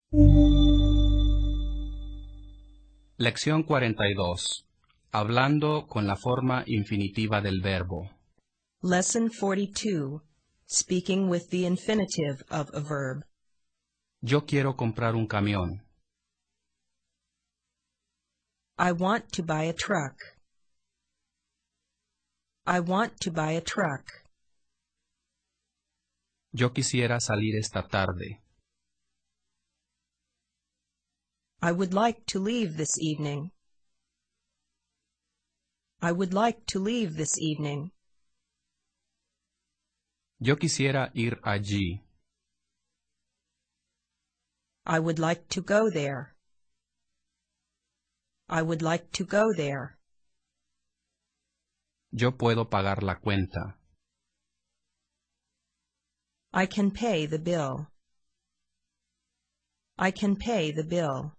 Lección 42. Hablando con la forma infinitiva del verbo. Lesson 42. Speaking with the infinitive of a verb. Yo quiero comprar un camión. I want to buy a truck. I want to buy a truck. Yo quisiera salir esta tarde. I would like to leave this evening. I would like to leave this evening. Yo quisiera ir allí. I would like to go there. I would like to go there. Yo puedo pagar la cuenta. I can pay the bill. I can pay the bill.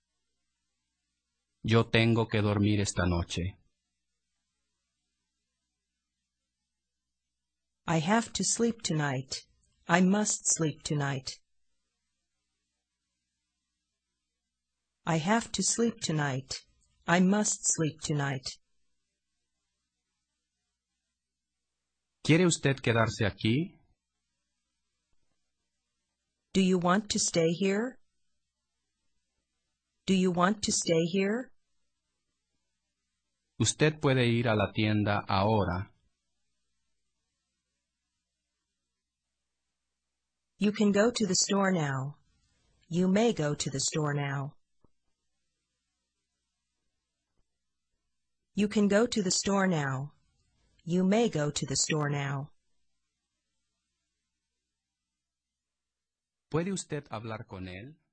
Yo tengo que dormir esta noche. I have to sleep tonight. I must sleep tonight. I have to sleep tonight. I must sleep tonight. ¿Quiere usted quedarse aquí? Do you want to stay here? Do you want to stay here? Usted puede ir a la tienda ahora. You can go to the store now. You may go to the store now. You can go to the store now. You may go to the store now. ¿Puede usted hablar con él?